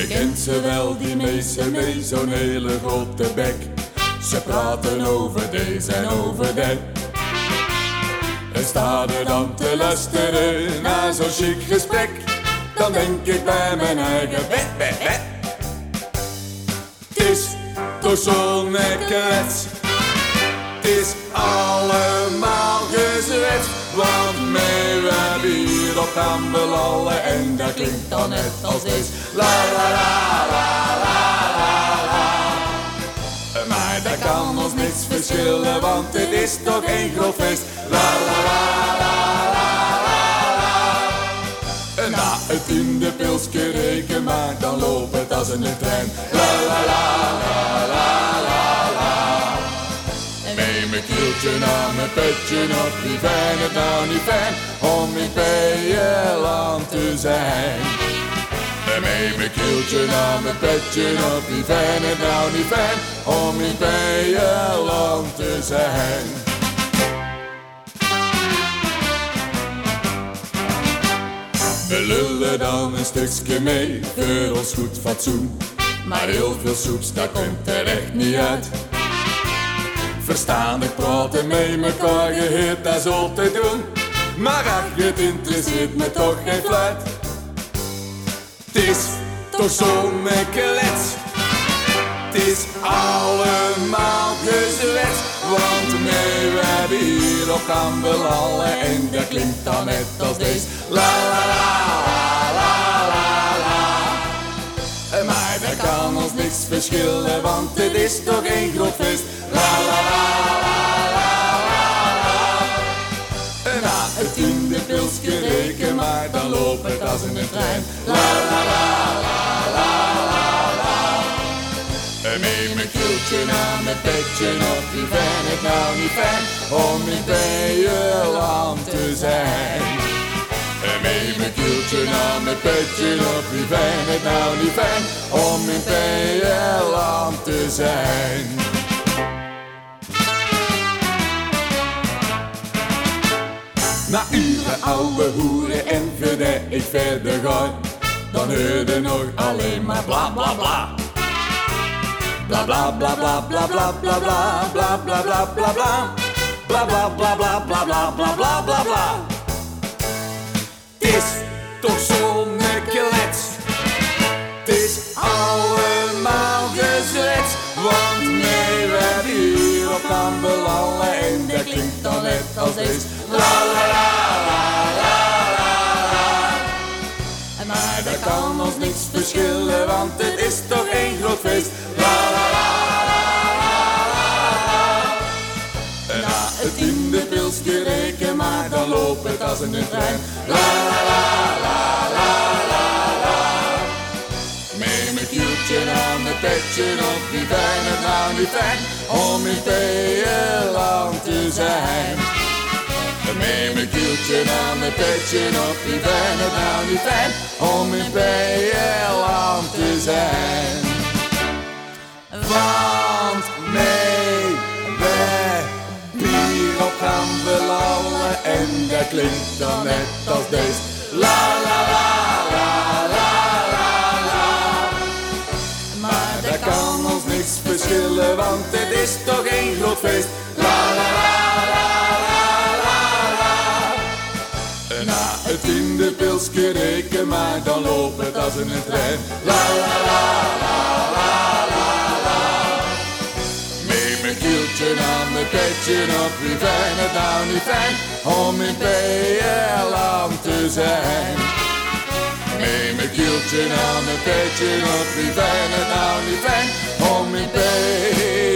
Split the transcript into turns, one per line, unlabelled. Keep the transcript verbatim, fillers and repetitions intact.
Je kent ze wel, die meesten mee, zo'n hele grote bek. Ze praten over deze en over dat. En sta er dan te luisteren naar zo'n chic gesprek, dan denk ik bij mijn eigen bek, bek, bek. Het is toch zo'n nekkelets, het is allemaal gezwet. Want mee we hebben hier op gaan belallen en dat klinkt dan net als deze. La la la la la la la. Maar dat kan ons niks verschillen, want dit is toch één groot feest. La la la la la la la. Na het tiende pilsje reken maar, dan loopt het als een trein. La la la la la la la. Mee mijn kieltje aan mijn petje op, wie fijn het nou niet fijn om in Peeland te zijn. Mee mijn kieltje aan mijn petje op, wie fijn het nou niet fijn om in Peeland te zijn. We lullen dan een stukje mee, voor ons goed fatsoen. Maar heel veel soeps, dat komt er echt niet uit. Verstandig praten mee mekaar geheerd, dat is altijd doen. Maar ach, het interesseert me toch geen fluit. Het is toch zo'n nekkelets, het is allemaal gezwet. Want mee we hebben hier op gaan belallen en dat klinkt dan net als deze. La la la la la la. Maar dat kan ons niks verschillen, want dit is toch één groot feest. La la la la la la. Na het tiende pilsje reken maar, dan loopt het als in een trein. La la la la la la la. Mee mijn kieltje aan mijn petje op, wie fijn het nou niet fijn om in Peeland te zijn. Mee mijn kieltje aan mijn petje op, wie fijn het nou niet fijn om in Peeland te zijn. Na uren oude hoeren en gedij ik verder ga, dan hoor je nog alleen maar bla bla bla. Bla bla bla bla bla bla bla bla bla bla bla bla bla. Bla bla bla bla bla bla bla bla bla bla. Het is toch zo'n nekkelets, het is allemaal gezwet. Want nee, we hebben hier op gaan belallen en dat klinkt dan net als deze. La la la la la la la. Maar dat kan ons niks verschillen, want het is toch één groot feest. La la la la la la. Na het tiende pilsje reken maar, dan loopt het als een trein. La la la la la la la. Mee mijn kieltje aan mijn petje op, wie fijn het nou niet fijn om in Peeland te zijn. Mee mijn kieltje aan mijn petje op, wie fijn het nou niet fijn om in Peeland te zijn. Want mee wij hier op gaan belallen en dat klinkt dan net als deze. La la la la la la la. Maar dat kan ons niks verschillen, want het is toch één groot feest. La la la la la la la. Na het tiende pilsje reken maar, dan loopt het als een trein. La la la la la la la. Mee mijn kieltje aan mijn petje op, wie fijn het nou niet fijn om in Peeland te zijn. Mee mijn kieltje aan mijn petje op, wie fijn het nou niet fijn om in Peeland